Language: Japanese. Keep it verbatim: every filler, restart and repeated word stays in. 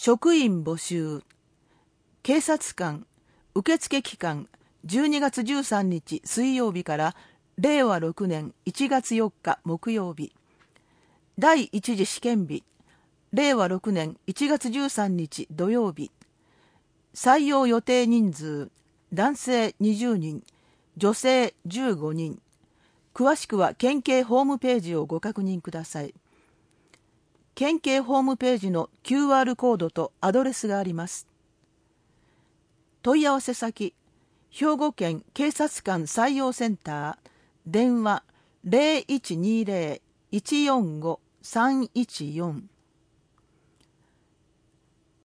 職員募集。警察官受付期間じゅうにがつじゅうさんにち水曜日かられいわろくねんいちがつよっか木曜日。第一次試験日れいわろくねんいちがつじゅうさんにち土曜日。採用予定人数男性にじゅうにん、女性じゅうごにん。詳しくは県警ホームページをご確認ください。県警ホームページの キューアール コードとアドレスがあります。問い合わせ先、兵庫県警察官採用センター、電話 ゼロいちにゼロ いちよんご さんいちよん。